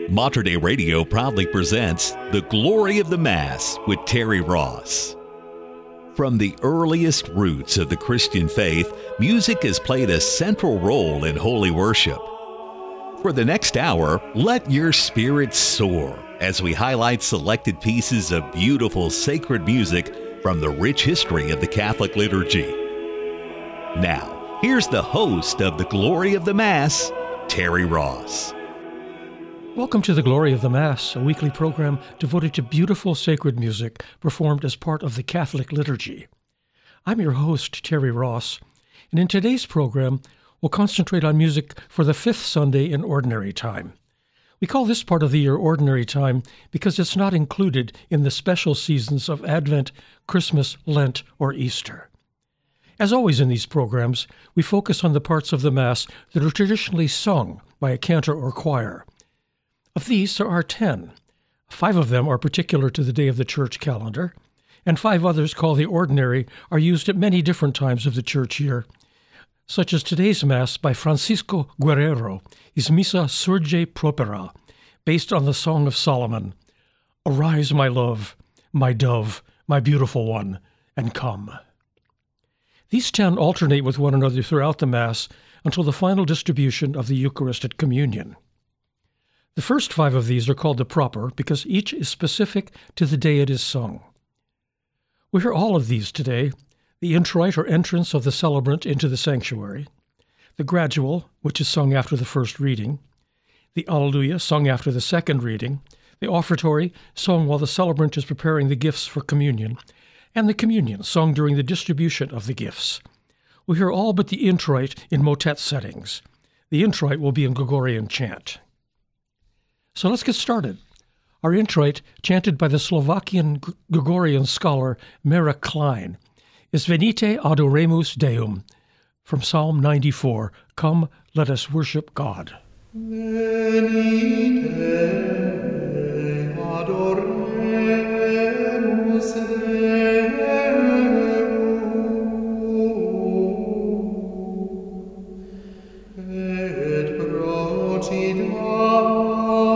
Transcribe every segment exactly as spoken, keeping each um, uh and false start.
Mater Dei Radio proudly presents The Glory of the Mass with Terry Ross. From the earliest roots of the Christian faith, music has played a central role in holy worship. For the next hour, let your spirit soar as we highlight selected pieces of beautiful sacred music from the rich history of the Catholic liturgy. Now, here's the host of The Glory of the Mass, Terry Ross. Welcome to The Glory of the Mass, a weekly program devoted to beautiful sacred music performed as part of the Catholic liturgy. I'm your host, Terry Ross, and in today's program, we'll concentrate on music for the fifth Sunday in Ordinary Time. We call this part of the year Ordinary Time because it's not included in the special seasons of Advent, Christmas, Lent, or Easter. As always in these programs, we focus on the parts of the Mass that are traditionally sung by a cantor or choir. Of these, there are ten. Five of them are particular to the day of the church calendar, and five others, called the ordinary, are used at many different times of the church year, such as today's Mass by Francisco Guerrero is Missa Surge Propera, based on the Song of Solomon. Arise, my love, my dove, my beautiful one, and come. These ten alternate with one another throughout the Mass until the final distribution of the Eucharist at Communion. The first five of these are called the proper because each is specific to the day it is sung. We hear all of these today: the introit or entrance of the celebrant into the sanctuary, the gradual, which is sung after the first reading, the Alleluia, sung after the second reading, the offertory, sung while the celebrant is preparing the gifts for communion, and the communion, sung during the distribution of the gifts. We hear all but the introit in motet settings. The introit will be in Gregorian chant. So let's get started. Our introit, chanted by the Slovakian Gregorian scholar Marek Klein, is Venite Adoremus Deum, from Psalm ninety-four, Come, let us worship God. Venite adoremus Deum, et procidamus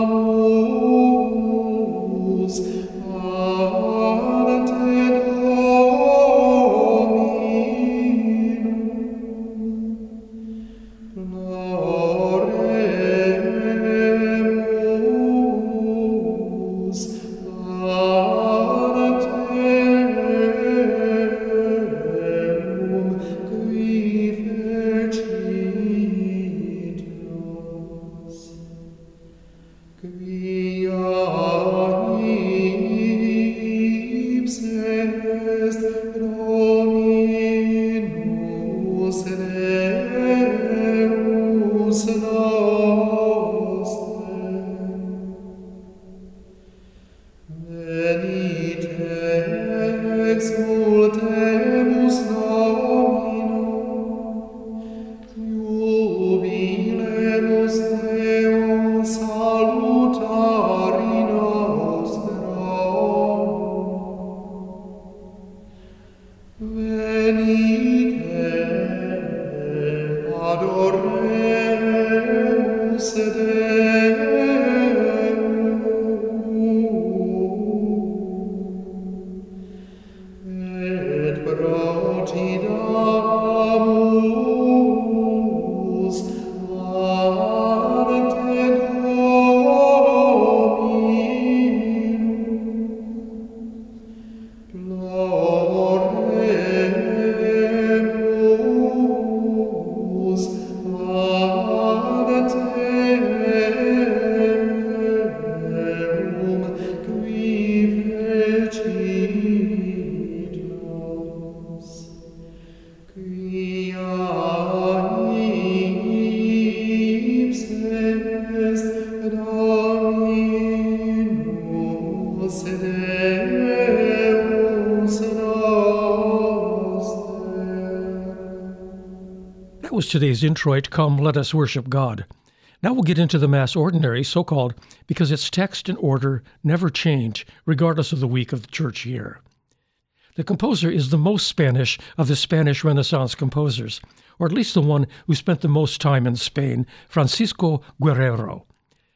That was today's introit, Come, Let Us Worship God. Now we'll get into the Mass Ordinary, so-called because its text and order never change, regardless of the week of the church year. The composer is the most Spanish of the Spanish Renaissance composers, or at least the one who spent the most time in Spain, Francisco Guerrero.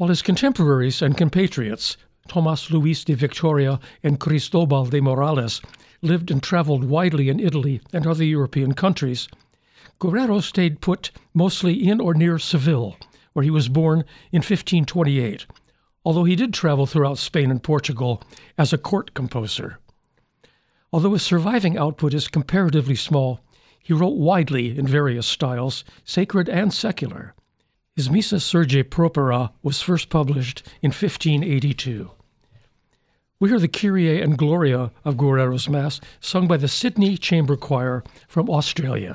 while his contemporaries and compatriots, Tomas Luis de Victoria and Cristobal de Morales, lived and traveled widely in Italy and other European countries, Guerrero stayed put mostly in or near Seville, where he was born in fifteen twenty-eight, although he did travel throughout Spain and Portugal as a court composer. Although his surviving output is comparatively small, he wrote widely in various styles, sacred and secular. His Missa Surge Propera was first published in fifteen eighty-two. We hear the Kyrie and Gloria of Guerrero's Mass sung by the Sydney Chamber Choir from Australia.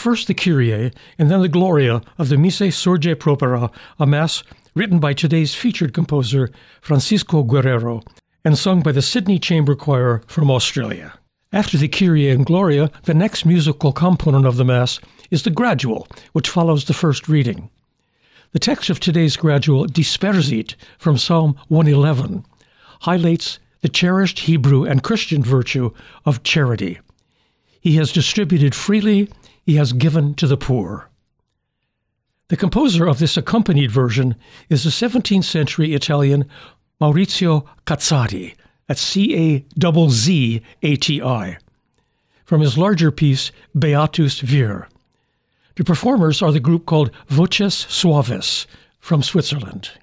first the Kyrie and then the Gloria of the Missa Surge Propera, a Mass written by today's featured composer, Francisco Guerrero, and sung by the Sydney Chamber Choir from Australia. After the Kyrie and Gloria, the next musical component of the Mass is the Gradual, which follows the first reading. The text of today's Gradual, Dispersit, from Psalm one eleven, highlights the cherished Hebrew and Christian virtue of charity. He has distributed freely, he has given to the poor. The composer of this accompanied version is the seventeenth century Italian Maurizio Cazzati, that's C A Z Z A T I, from his larger piece, Beatus Vir. The performers are the group called Voces Suaves from Switzerland.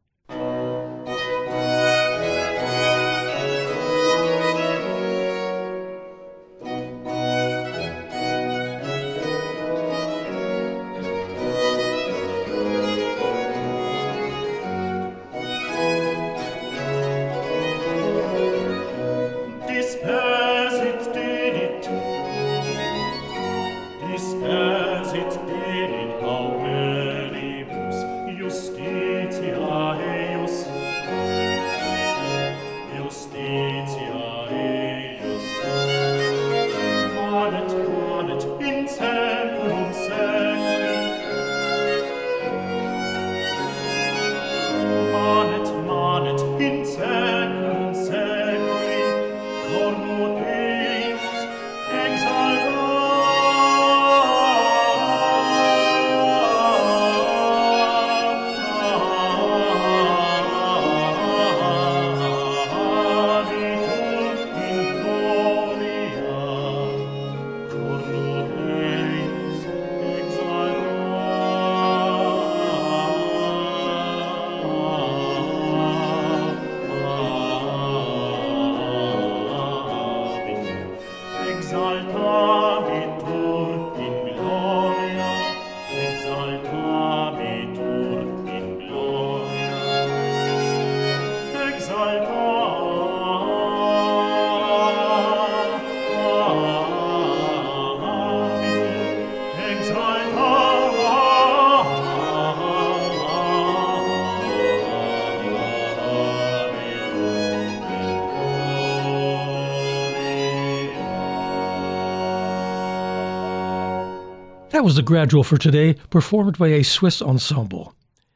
That was the Gradual for today, performed by a Swiss ensemble.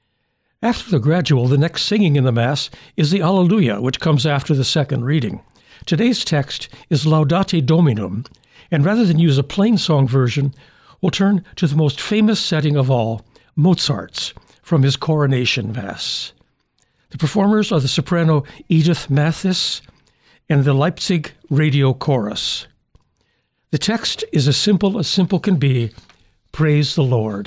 After the Gradual, the next singing in the Mass is the Alleluia, which comes after the second reading. Today's text is Laudate Dominum, and rather than use a plain song version, we'll turn to the most famous setting of all, Mozart's, from his Coronation Mass. The performers are the soprano Edith Mathis and the Leipzig Radio Chorus. The text is as simple as simple can be. Praise the Lord.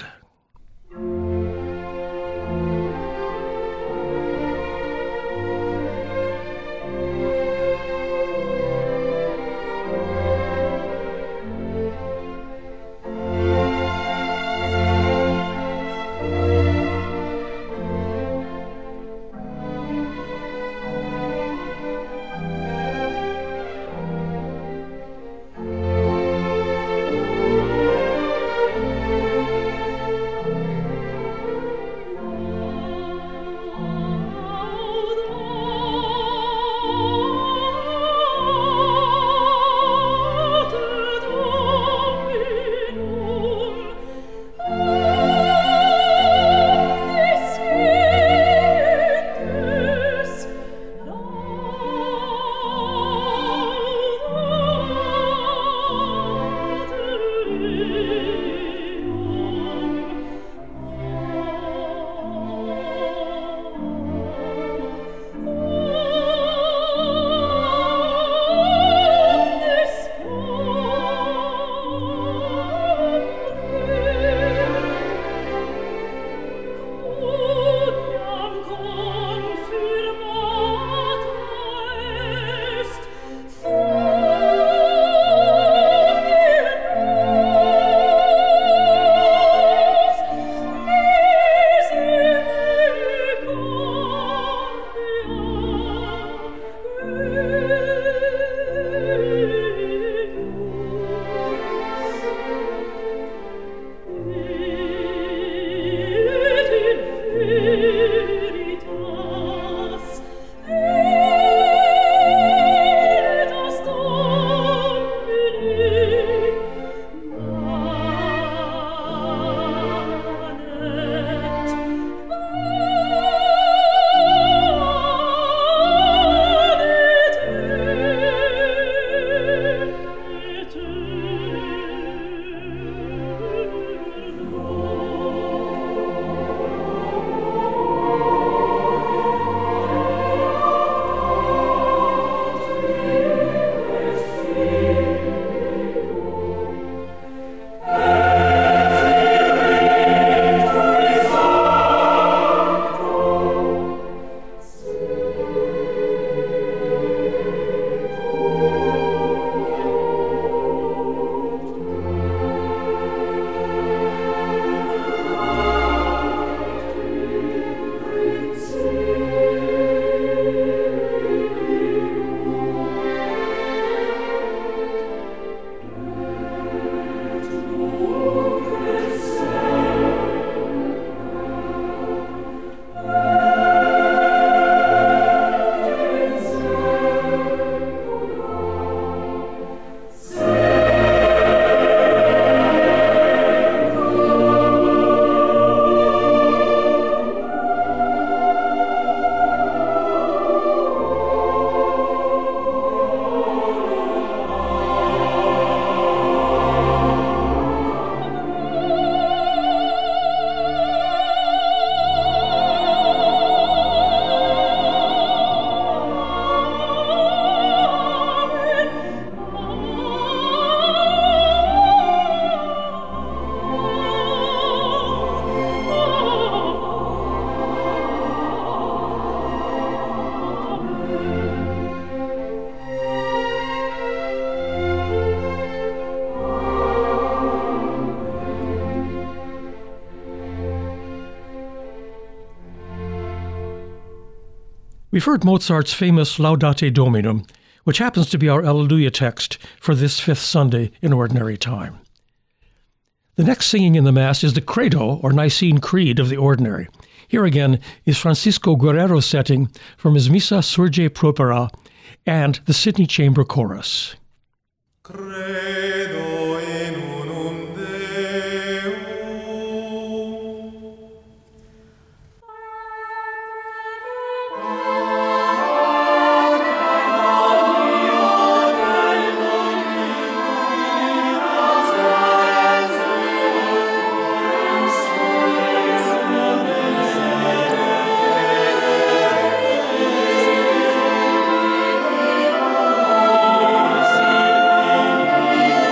We've heard Mozart's famous Laudate Dominum, which happens to be our Alleluia text for this fifth Sunday in Ordinary Time. The next singing in the Mass is the Credo, or Nicene Creed of the Ordinary. Here again is Francisco Guerrero's setting from his Missa Surge Propera and the Sydney Chamber Chorus. Credo in unum Deum. Amen.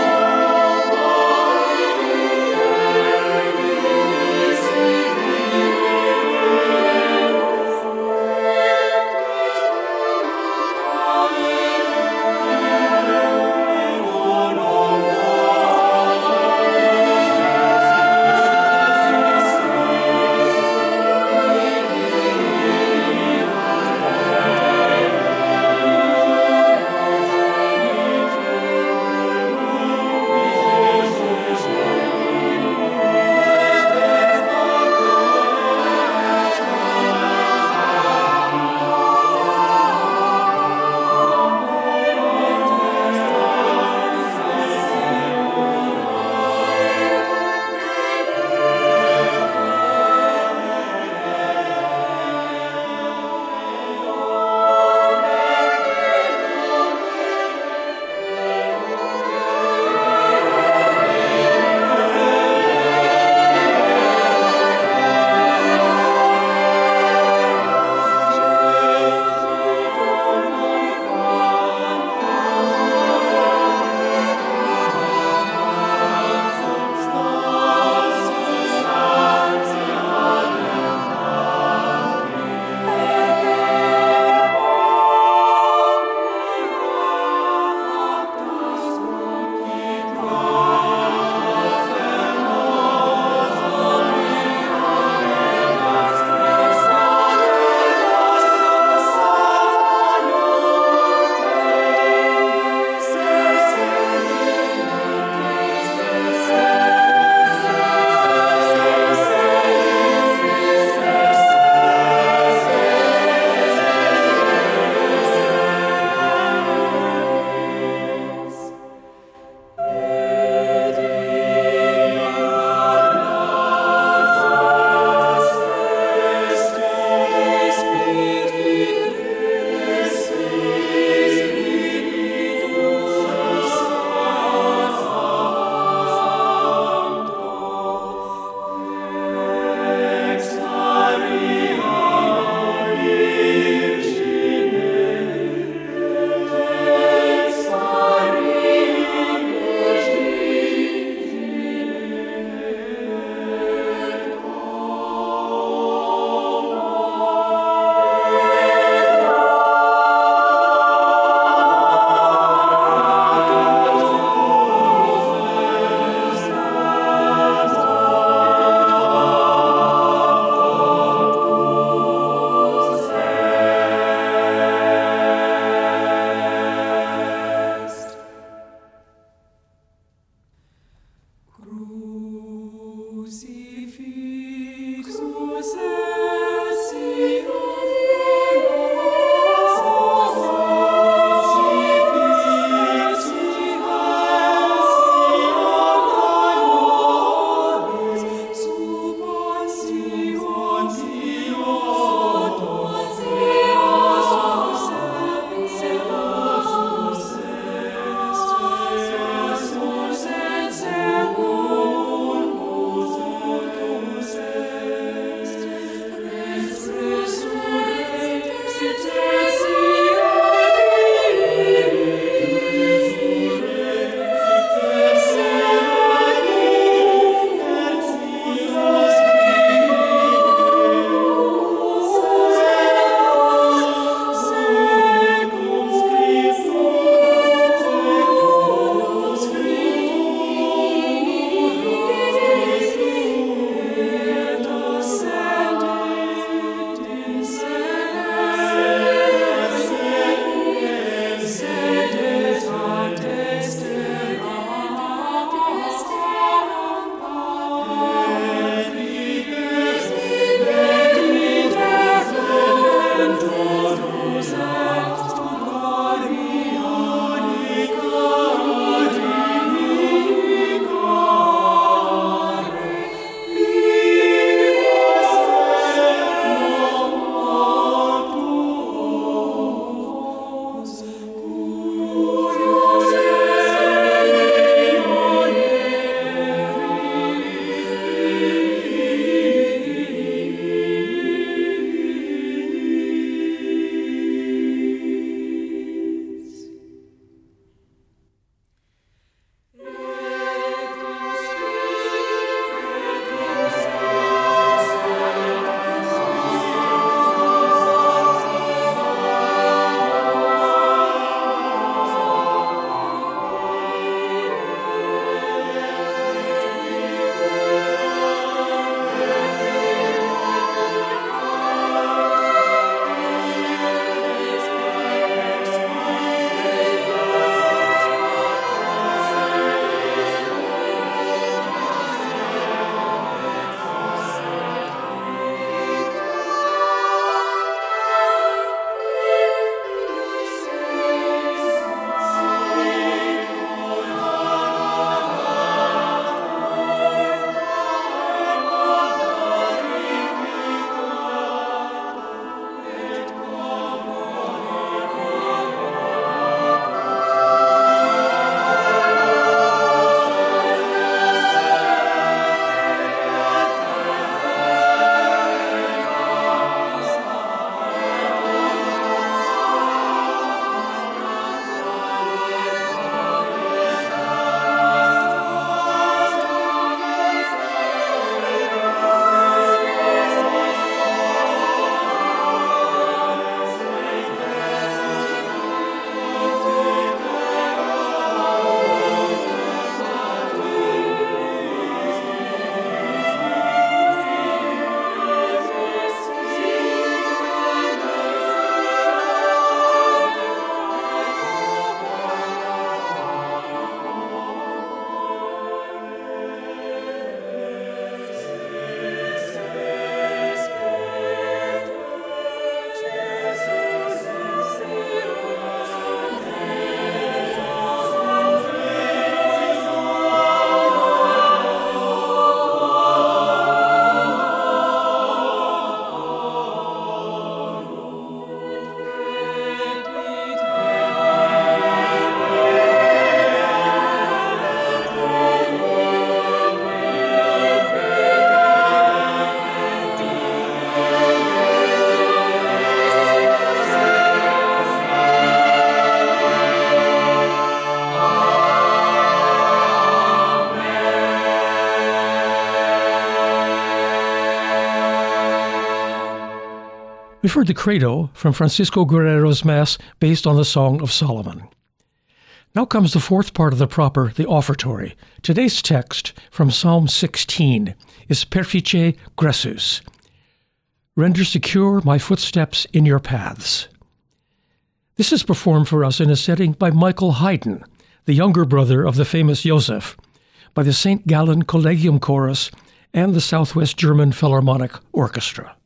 We've heard the Credo from Francisco Guerrero's Mass based on the Song of Solomon. Now comes the fourth part of the proper, the offertory. Today's text from Psalm sixteen is Perfice Gressus. Render secure my footsteps in your paths. This is performed for us in a setting by Michael Haydn, the younger brother of the famous Joseph, by the Saint Gallen Collegium Chorus and the Southwest German Philharmonic Orchestra.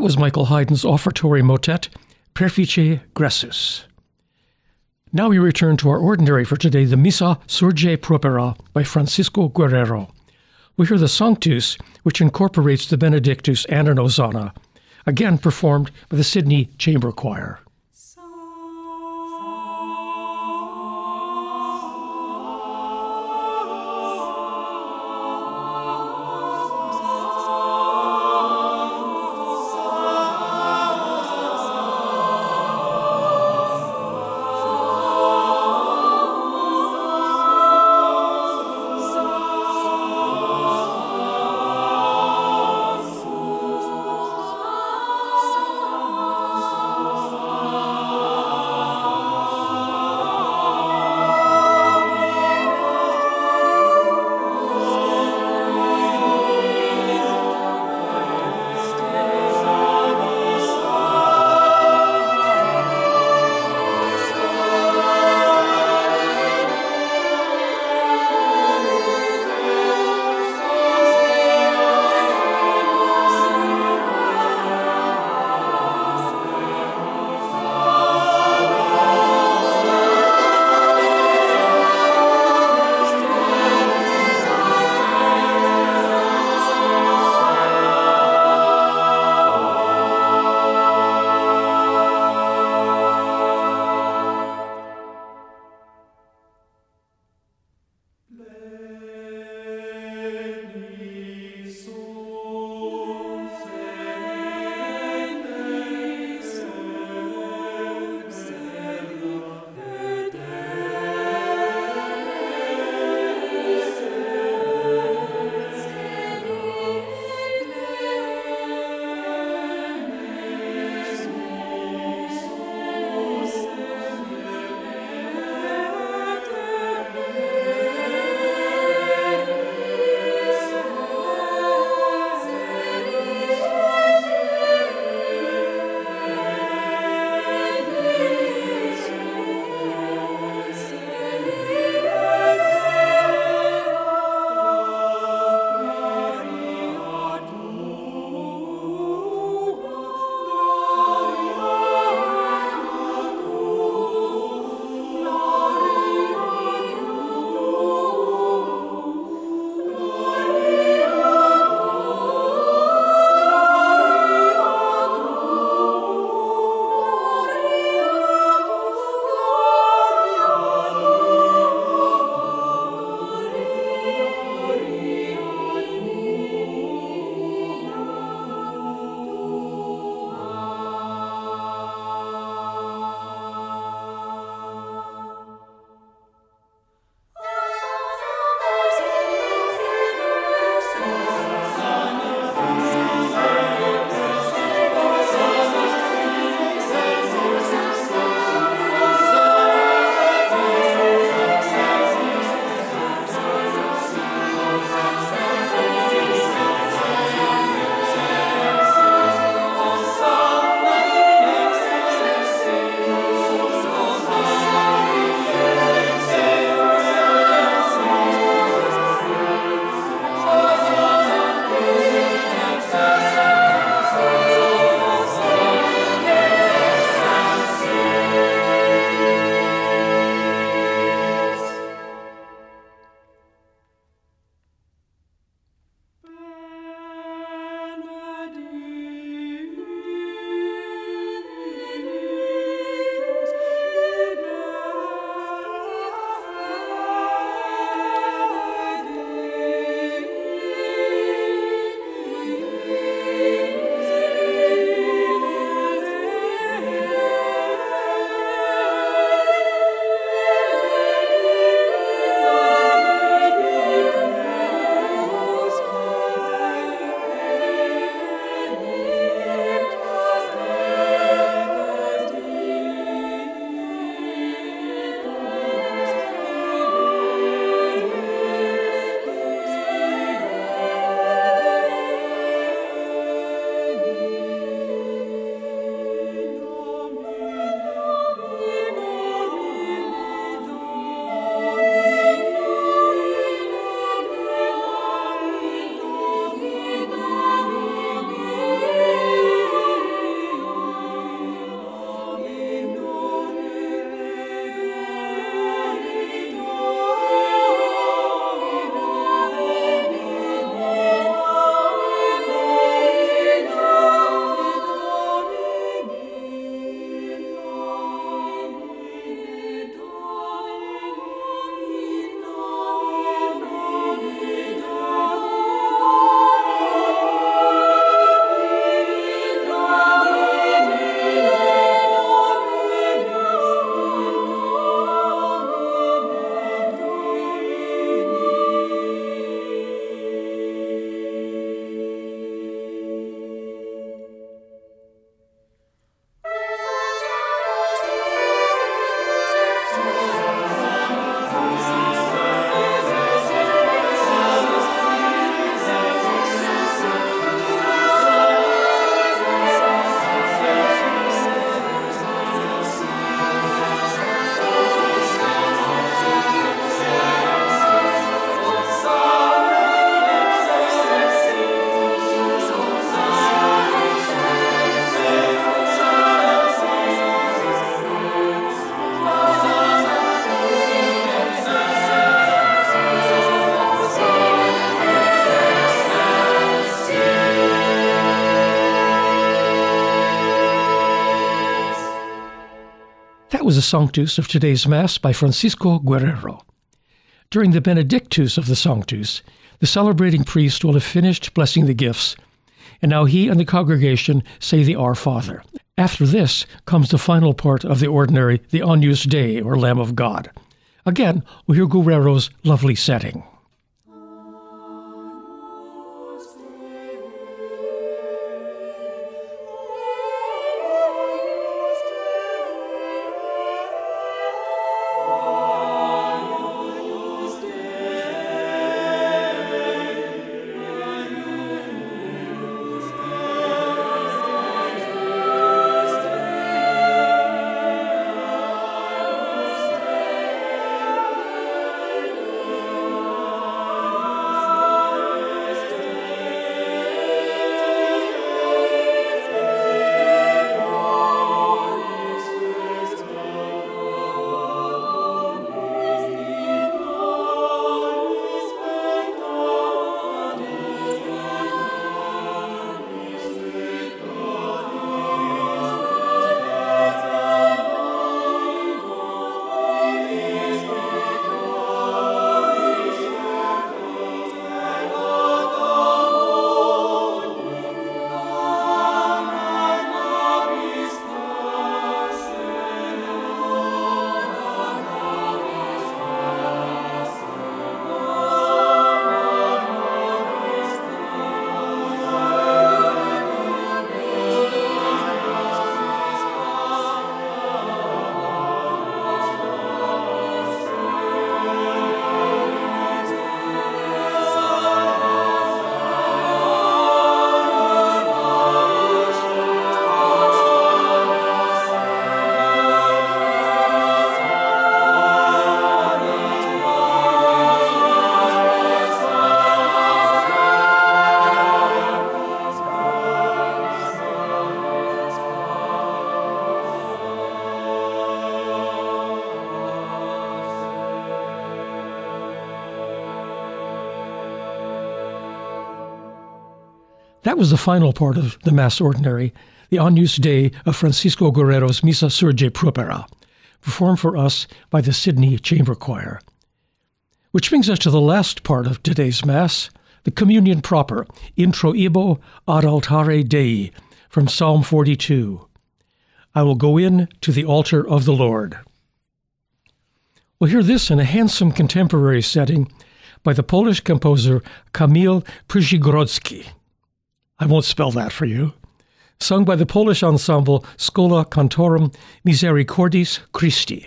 was Michael Haydn's offertory motet, Perfice Gressus. Now we return to our ordinary for today, the Missa Surge Propera by Francisco Guerrero. We hear the Sanctus, which incorporates the Benedictus and an Hosanna, again performed by the Sydney Chamber Choir. Oh That was the Sanctus of today's Mass by Francisco Guerrero. During the Benedictus of the Sanctus, the celebrating priest will have finished blessing the gifts, and now he and the congregation say the Our Father. After this comes the final part of the ordinary, the Agnus Dei, or Lamb of God. Again, we'll hear Guerrero's lovely setting. That was the final part of the Mass Ordinary, the Agnus Dei of Francisco Guerrero's Missa Surge Propera, performed for us by the Sydney Chamber Choir. Which brings us to the last part of today's Mass, the Communion proper, Introibo ad altare Dei, from Psalm forty-two. I will go in to the altar of the Lord. We'll hear this in a handsome contemporary setting by the Polish composer Kamil Przygrodzki. I won't spell that for you. Sung by the Polish ensemble Schola Cantorum Misericordis Christi.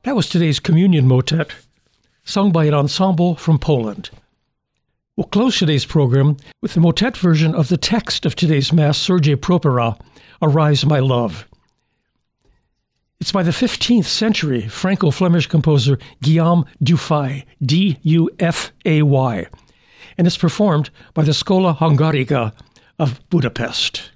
That was today's communion motet, sung by an ensemble from Poland. We'll close today's program with the motet version of the text of today's Mass, Sergei Propera, Arise, My Love. It's by the fifteenth century Franco-Flemish composer Guillaume Dufay, D U F A Y, and it's performed by the Schola Hungarica of Budapest.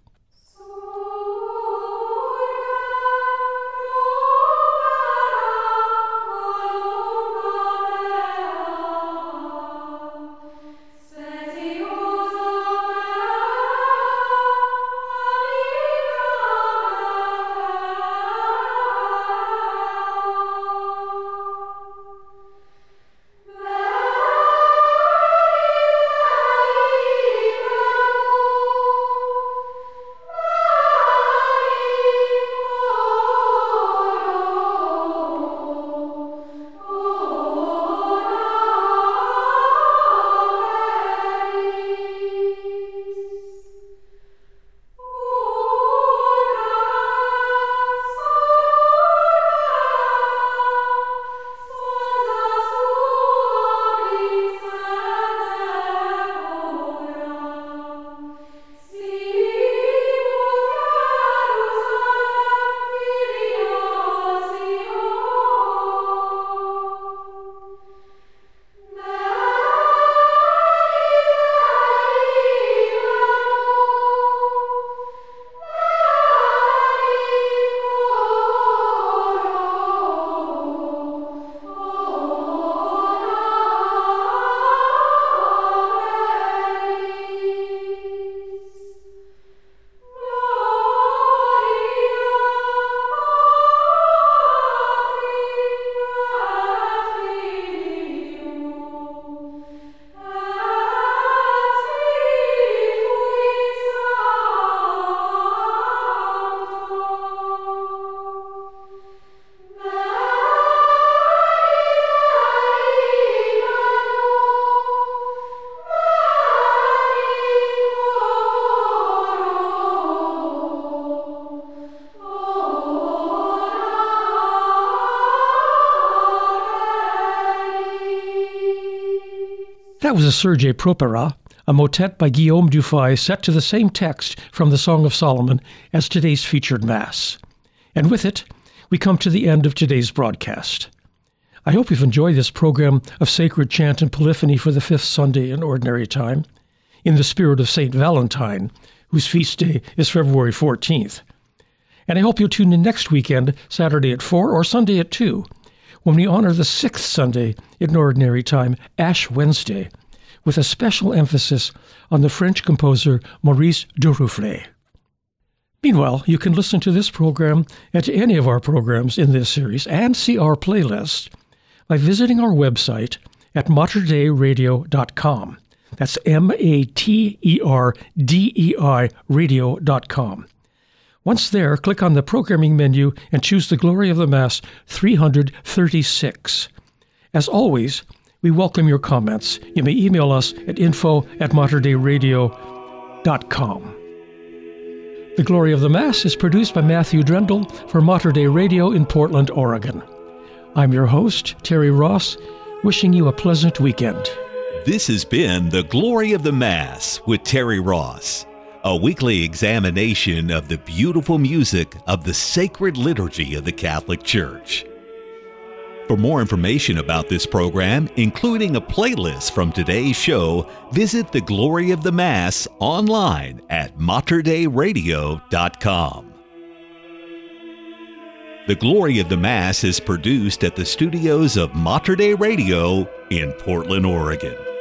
That was a Sergei Propera, a motet by Guillaume Dufay set to the same text from the Song of Solomon as today's featured Mass. And with it, we come to the end of today's broadcast. I hope you've enjoyed this program of sacred chant and polyphony for the fifth Sunday in Ordinary Time, in the spirit of Saint Valentine, whose feast day is February fourteenth. And I hope you'll tune in next weekend, Saturday at four or Sunday at two, when we honor the sixth Sunday in Ordinary Time, Ash Wednesday, with a special emphasis on the French composer Maurice Duruflé. Meanwhile, you can listen to this program and to any of our programs in this series and see our playlist by visiting our website at mater dei radio dot com. That's M A T E R D E I radio dot com. Once there, click on the programming menu and choose the Glory of the Mass three thirty-six. As always, we welcome your comments. You may email us at info at mater dei radio dot com. The Glory of the Mass is produced by Matthew Drendel for Mater Dei Radio in Portland, Oregon. I'm your host, Terry Ross, wishing you a pleasant weekend. This has been The Glory of the Mass with Terry Ross, a weekly examination of the beautiful music of the sacred liturgy of the Catholic Church. For more information about this program, including a playlist from today's show, visit The Glory of the Mass online at mater dei radio dot com. The Glory of the Mass is produced at the studios of Mater Dei Radio in Portland, Oregon.